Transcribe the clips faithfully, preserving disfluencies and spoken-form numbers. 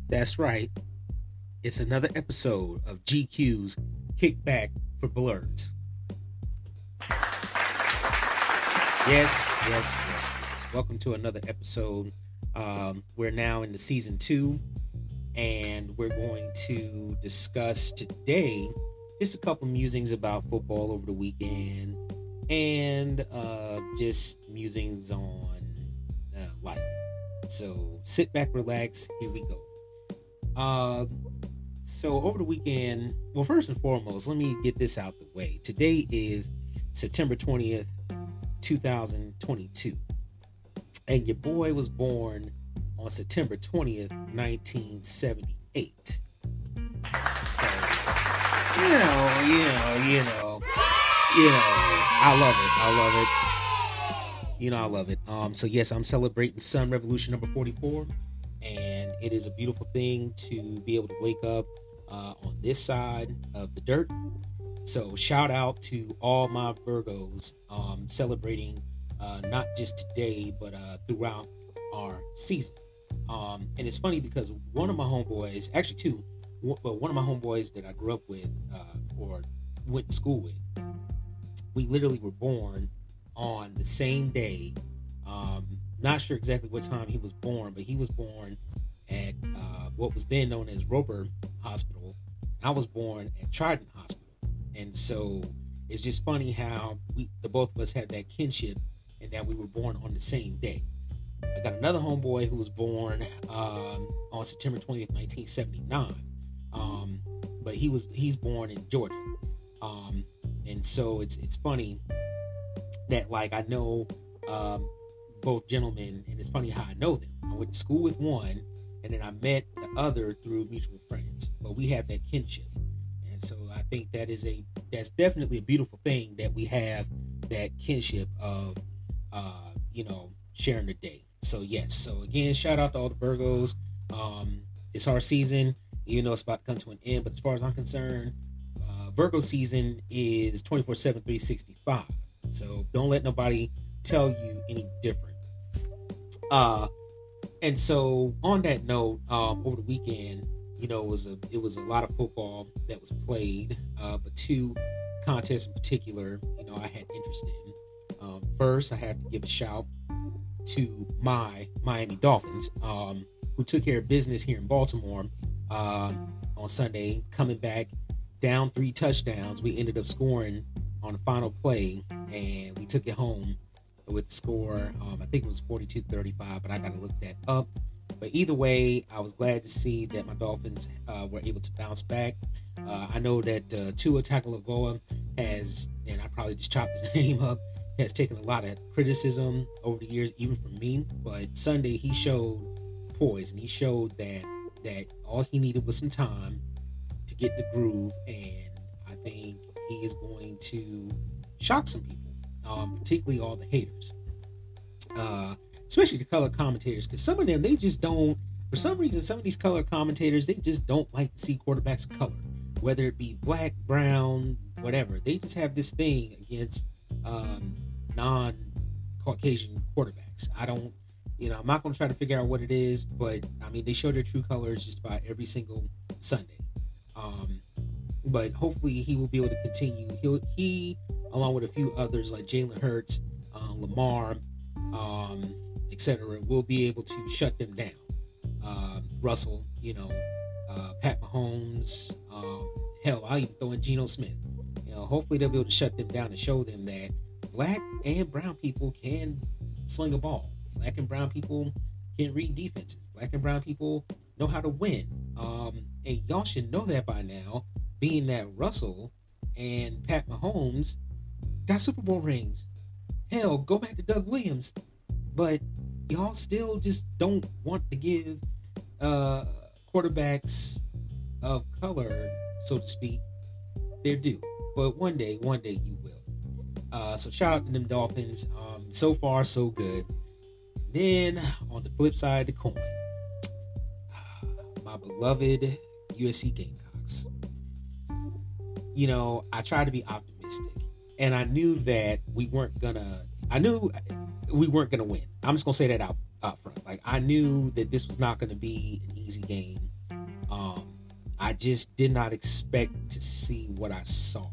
That's right. It's another episode of G Q's Kickback for Blurs. Yes, yes, yes, yes. Welcome to another episode. Um, we're now in the season two, and we're going to discuss today just a couple musings about football over the weekend and uh, just musings on uh, life. So sit back, relax. Here we go. Uh, so over the weekend, well, first and foremost, let me get this out the way. Today is September twentieth, twenty twenty-two. And your boy was born on September twentieth, nineteen seventy-eight. So, you know, you know, you know, you know, I love it. I love it. You know, I love it. Um, so yes, I'm celebrating Sun Revolution number forty-four. And it is a beautiful thing to be able to wake up uh, on this side of the dirt. So shout out to all my Virgos um, celebrating uh, not just today, but uh, throughout our season. Um, and it's funny because one of my homeboys, actually two, but one of my homeboys that I grew up with uh, or went to school with, we literally were born on the same day. Um, not sure exactly what time he was born, but he was born at uh, what was then known as Roper Hospital. I was born at Trident Hospital. And so it's just funny how we, the both of us had that kinship and that we were born on the same day. I got another homeboy who was born um, on September twentieth, nineteen seventy-nine. Um, but he was he's born in Georgia. Um, and so it's it's funny that, like, I know um, both gentlemen, and it's funny how I know them. I went to school with one, and then I met the other through mutual friends. But we have that kinship. And so I think that is a that's definitely a beautiful thing that we have that kinship of uh, you know, sharing the day. So yes, so again, shout out to all the Virgos. Um, it's our season, even though it's about to come to an end. But as far as I'm concerned, uh, Virgo season is twenty-four seven, three sixty-five. So don't let nobody tell you any different. Uh, and so on that note, um, over the weekend, you know, it was a it was a lot of football that was played, uh, but two contests in particular, you know, I had interest in. Um, first, I have to give a shout to my Miami Dolphins, um, who took care of business here in Baltimore uh, on Sunday, coming back down three touchdowns. We ended up scoring on the final play, and we took it home with the score. Um, I think it was forty-two thirty-five, but I got to look that up. But either way, I was glad to see that my Dolphins uh, were able to bounce back. Uh, I know that uh, Tua Tagovailoa has, and I probably just chopped his name up, has taken a lot of criticism over the years, even from me. But Sunday, he showed poise, and he showed that that all he needed was some time to get in the groove, and I think he is going to shock some people, um, particularly all the haters. Uh, especially the color commentators, because some of them, they just don't, for some reason, some of these color commentators, they just don't like to see quarterbacks of color, whether it be black, brown, whatever. They just have this thing against um, non-Caucasian quarterbacks. I don't, you know, I'm not going to try to figure out what it is, but I mean, they show their true colors just about every single Sunday. Um, but hopefully he will be able to continue. He'll, he, along with a few others like Jalen Hurts, uh, Lamar, um, et cetera, will be able to shut them down. Uh, Russell, you know, uh, Pat Mahomes, um, hell, I'll even throw in Geno Smith. You know, hopefully they'll be able to shut them down and show them that black and brown people can sling a ball. Black and brown people can read defenses. Black and brown people know how to win. Um, and y'all should know that by now, being that Russell and Pat Mahomes got Super Bowl rings. Hell, go back to Doug Williams. But y'all still just don't want to give uh, quarterbacks of color, so to speak, their due. But one day, one day you will. Uh, so shout out to them Dolphins. Um, so far, so good. Then, on the flip side of the coin, my beloved U S C Gamecocks. You know, I tried to be optimistic, and I knew that we weren't gonna. I knew we weren't gonna win. I'm just gonna say that out out front. Like, I knew that this was not gonna be an easy game Um, I just did not expect to see what I saw.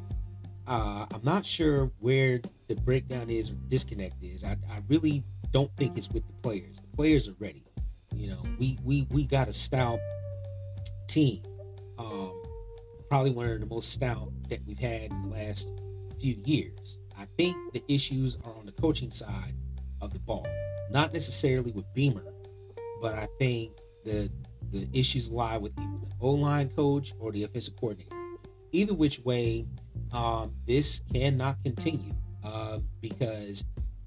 Uh, I'm not sure where the breakdown is or disconnect is. I, I really don't think it's with the players. The players are ready. You know, we we we got a stout team. Um, probably one of the most stout that we've had in the last few years. I think the issues are on the coaching side of the ball, not necessarily with Beamer, but I think the the issues lie with either the O-line coach or the offensive coordinator. Either which way, um, this cannot continue uh, because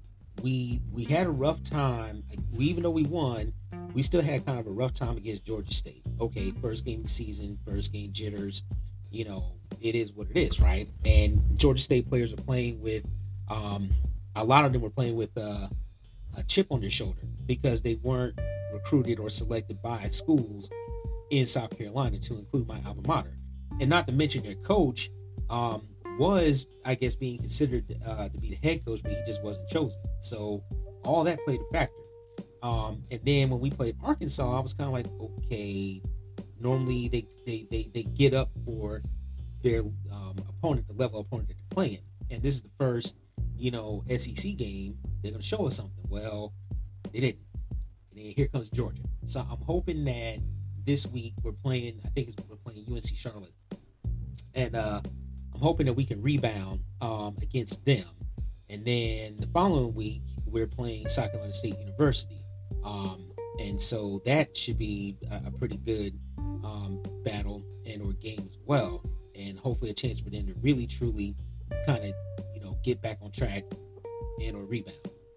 we we had a rough time. We, even though we won, we still had kind of a rough time against Georgia State. Okay, first game of the season, first game jitters. You know, it is what it is, right? And Georgia State players are playing with, um, a lot of them were playing with uh, a chip on their shoulder because they weren't recruited or selected by schools in South Carolina, to include my alma mater. And not to mention their coach um, was, I guess, being considered uh, to be the head coach, but he just wasn't chosen. So all that played a factor. Um, and then when we played Arkansas, I was kind of like, okay, normally they, they, they, they get up for their um, opponent, the level of opponent that they're playing. And this is the first, you know, S E C game. They're going to show us something. Well, they didn't. And then here comes Georgia. So I'm hoping that this week we're playing, I think it's, we're playing U N C Charlotte. And uh, I'm hoping that we can rebound um, against them. And then the following week, we're playing South Carolina State University. Um, and so that should be a, a pretty good um, battle and or game as well. And hopefully a chance for them to really, truly kind of, you know, get back on track and or rebound.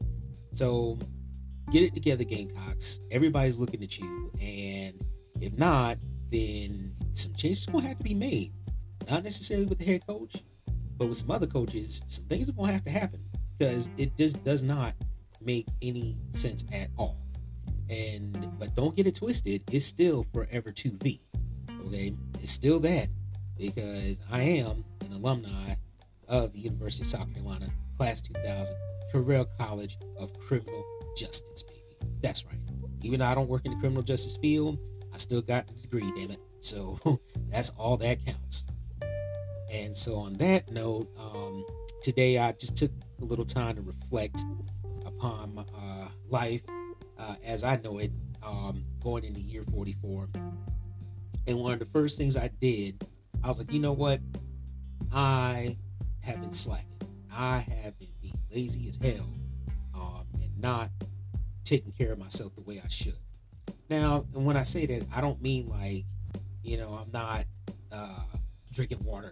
So get it together, Gamecocks. Everybody's looking at you. And if not, then some changes are going to have to be made. Not necessarily with the head coach, but with some other coaches, some things are going to have to happen because it just does not make any sense at all. And but don't get it twisted, it's still Forever two V. Okay, it's still that because I am an alumni of the University of South Carolina, class two thousand, Correll College of Criminal Justice, baby. That's right. Even though I don't work in the criminal justice field, I still got the degree, damn it. So that's all that counts. And so on that note, um, today I just took a little time to reflect upon my uh, life uh, as I know it, um, going into year forty-four. And one of the first things I did, I was like, you know what? I have been slacking. I have been being lazy as hell um, and not taking care of myself the way I should. Now, and when I say that, I don't mean like, you know, I'm not uh, drinking water.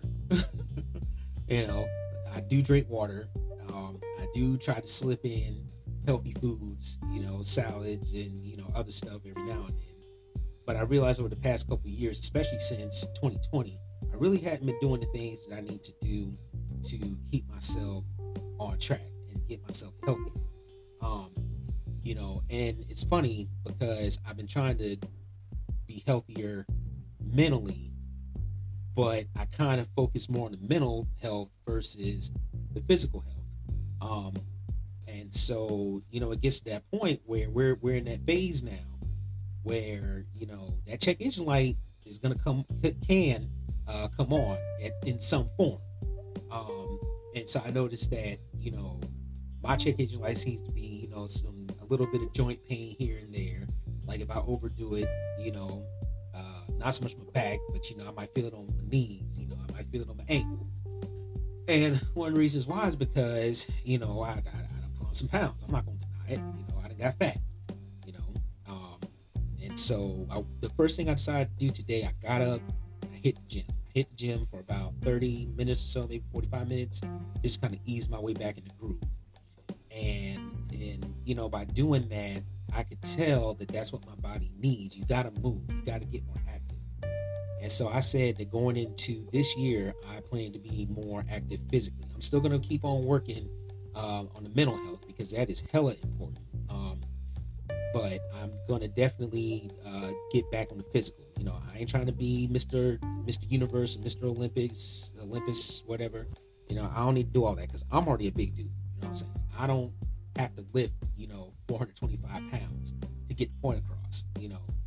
You know, I do drink water. Um, I do try to slip in healthy foods, you know, salads and, you know, other stuff every now and then. But I realized over the past couple of years, especially since twenty twenty, I really hadn't been doing the things that I need to do to keep myself on track and get myself healthy. Um, you know, and it's funny because I've been trying to be healthier mentally, but I kind of focus more on the mental health versus the physical health. Um, and so, you know, it gets to that point where we're we're in that phase now where, you know, that check engine light is going to come, can uh, come on at, in some form. Um, and so I noticed that, you know, my check engine light seems to be, you know, some, a little bit of joint pain here and there. Like if I overdo it, you know, uh, not so much my back, but, you know, I might feel it on my knees, you know, I might feel it on my ankle. And one of the reasons why is because, you know, I, I, I done put on some pounds. I'm not going to deny it. You know, I done got fat, you know. Um, and so I, the first thing I decided to do today, I got up, I hit the gym. I hit the gym for about thirty minutes or so, maybe forty-five minutes, just kind of ease my way back in the groove. And, and, you know, by doing that, I could tell that that's what my body needs. You got to move. You got to get more active. And so I said that going into this year, I plan to be more active physically. I'm still going to keep on working uh, on the mental health because that is hella important. Um, but I'm going to definitely uh, get back on the physical. You know, I ain't trying to be Mister Mister Universe, Mister Olympics, Olympus, whatever. You know, I don't need to do all that because I'm already a big dude. You know what I'm saying? I don't have to lift, you know, four hundred twenty-five pounds to get the point across. You know, all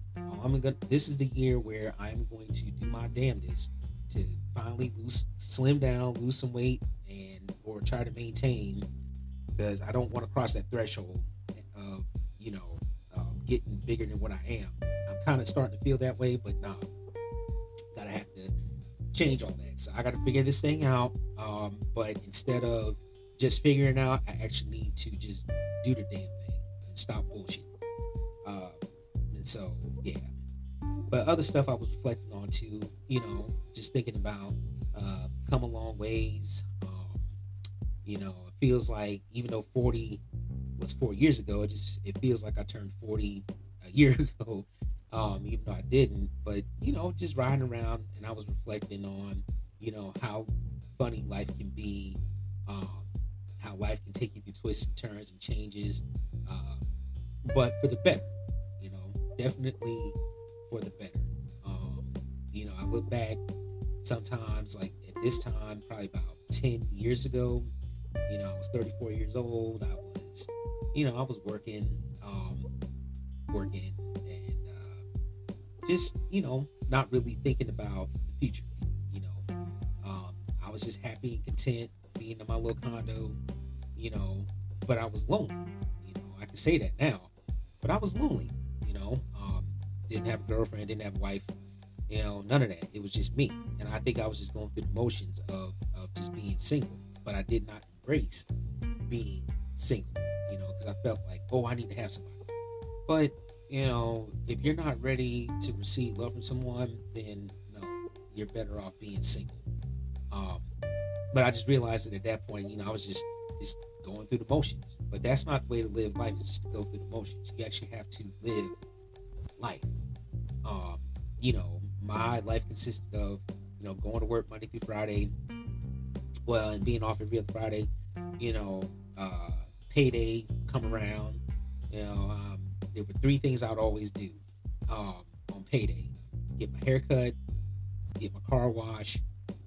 I'm gonna. This is the year where I'm going to do my damnedest to finally lose, slim down, lose some weight, and or try to maintain, because I don't want to cross that threshold of, you know, um, getting bigger than what I am. I'm kind of starting to feel that way, but nah, gotta have to change all that. So I got to figure this thing out. Um, but instead of just figuring out, I actually need to just do the damn thing and stop bullshit. Uh, and so, yeah. But other stuff I was reflecting on too, you know, just thinking about, uh, come a long ways. Um, you know, it feels like even though forty was four years ago, it just, it feels like I turned forty a year ago. Um, even though I didn't, but, you know, just riding around, and I was reflecting on, you know, how funny life can be, um, how life can take you through twists and turns and changes, uh, but for the better, you know, definitely for the better. Um, you know, I look back sometimes, like at this time, probably about ten years ago, you know, I was thirty-four years old. I was, you know, I was working, um, working, just, you know, not really thinking about the future, you know. Um, I was just happy and content being in my little condo, you know, but I was lonely, you know. I can say that now, but I was lonely, you know. Um, didn't have a girlfriend, didn't have a wife, you know, none of that. It was just me. And I think I was just going through the motions of, of just being single, but I did not embrace being single, you know, because I felt like, oh, I need to have somebody. But you know, if you're not ready to receive love from someone, then no, you're better off being single. Um, but I just realized that at that point, you know, I was just just going through the motions. But that's not the way to live life, is just to go through the motions. You actually have to live life. Um, you know, my life consisted of, you know, going to work Monday through Friday, well, and being off every other Friday, you know, uh, payday come around, you know, um, there were three things I'd always do um, on payday: get my hair cut, get my car washed,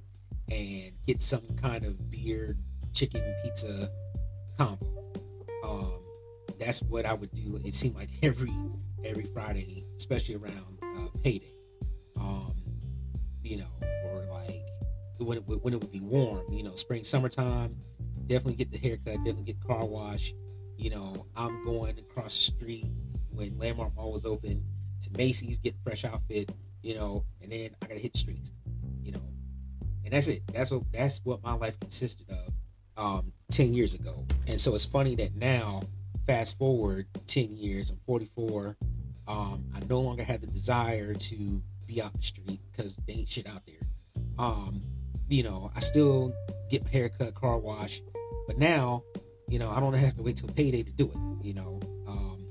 and get some kind of beer, chicken, pizza combo. Um, that's what I would do. It seemed like every every Friday, especially around uh, payday. Um, you know, or like when it, when it would be warm. You know, spring, summertime. Definitely get the haircut. Definitely get the car wash. You know, I'm going across the street when Landmark Mall was open to Macy's, get a fresh outfit, you know, and then I gotta hit the streets, you know, and that's it. That's what that's what my life consisted of um, ten years ago. And so it's funny that now, fast forward ten years, I'm forty-four. Um, I no longer have the desire to be out the street because there ain't shit out there. Um, you know, I still get my hair cut, car wash, but now, you know, I don't have to wait till payday to do it, you know. Um,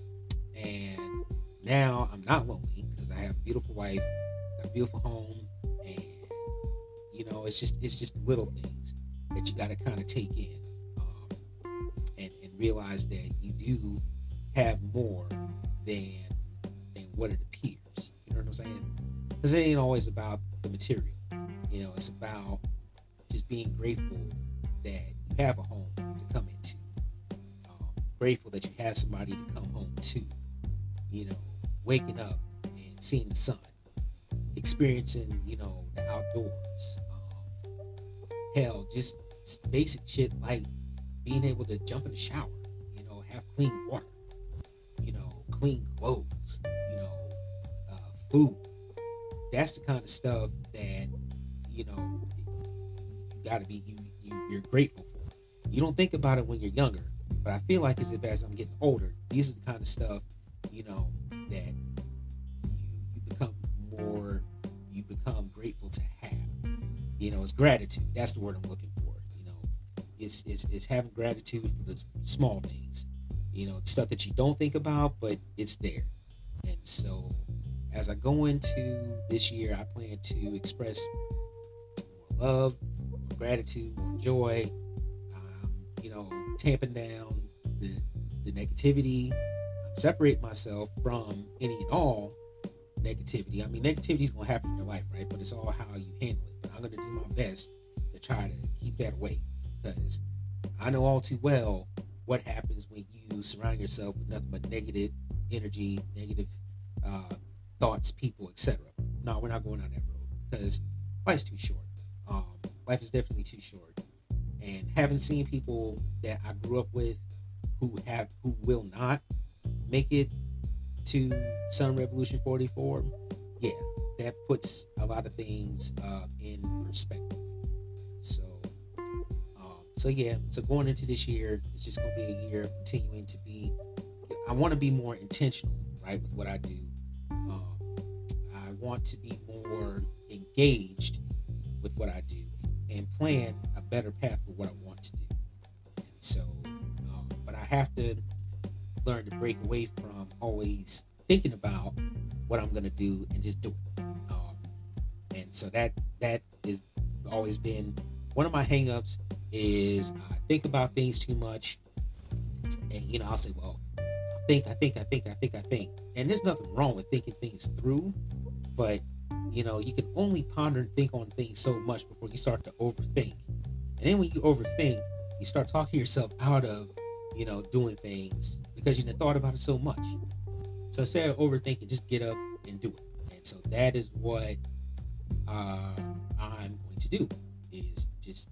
and now I'm not lonely because I have a beautiful wife, got a beautiful home, and you know, it's just it's just the little things that you got to kind of take in, um, and, and realize that you do have more than than what it appears. You know what I'm saying? Because it ain't always about the material. You know, it's about just being grateful that you have a home to come into. Um, grateful that you have somebody to come home to. You know, waking up and seeing the sun, experiencing, you know, the outdoors. Um, hell, just basic shit like being able to jump in the shower, you know, have clean water, you know, clean clothes, you know, uh, food. That's the kind of stuff that, you know, you gotta be, you, you, you're grateful for. You don't think about it when you're younger, but I feel like as if as I'm getting older, these are the kind of stuff, you know, that you, you become more, you become grateful to have. You know, it's gratitude. That's the word I'm looking for. You know, it's, it's, it's having gratitude for the small things, you know, it's stuff that you don't think about, but it's there. And so as I go into this year, I plan to express more love, more gratitude, more joy, um, you know, tamping down the, the negativity, separate myself from any and all negativity. I mean, negativity is going to happen in your life, right? But it's all how you handle it. But I'm going to do my best to try to keep that away, because I know all too well what happens when you surround yourself with nothing but negative energy, negative uh, thoughts, people, et cetera. No, we're not going down that road because life's too short. Um, life is definitely too short, and having seen people that I grew up with who have who will not make it to Sun Revolution forty-four, yeah, that puts a lot of things uh, in perspective. So, um, so yeah, so going into this year, it's just going to be a year of continuing to be. I want to be more intentional, right, with what I do. Um, I want to be more engaged with what I do and plan a better path for what I want to do. And so, um, but I have to learn to break away from always thinking about what I'm going to do and just do it. Um, and so that that has always been one of my hangups is I think about things too much. And, you know, I'll say, well, I think, I think, I think, I think, I think. And there's nothing wrong with thinking things through. But, you know, you can only ponder and think on things so much before you start to overthink. And then when you overthink, you start talking yourself out of, you know, doing things because you done thought about it so much. So instead of overthinking, just get up and do it. And so that is what uh, I'm going to do, is just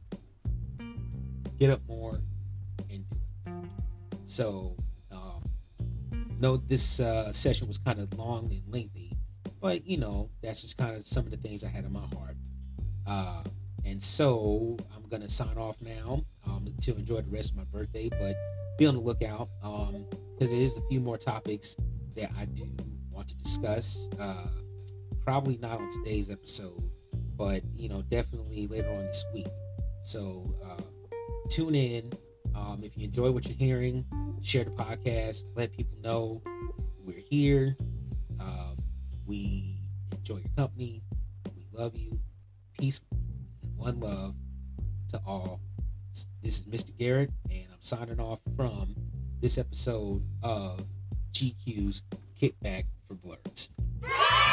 get up more and do it. So, um, no, this uh, session was kind of long and lengthy, but, you know, that's just kind of some of the things I had in my heart. Uh, and so I'm going to sign off now um, to enjoy the rest of my birthday, but be on the lookout um, because there is a few more topics that I do want to discuss. Uh, probably not on today's episode, but, you know, definitely later on this week. So uh, tune in. Um, if you enjoy what you're hearing, share the podcast. Let people know we're here. Um, we enjoy your company. We love you. Peace and one love to all. This is Mister Garrett, and I'm signing off from this episode of G Q's Kickback for Blurs.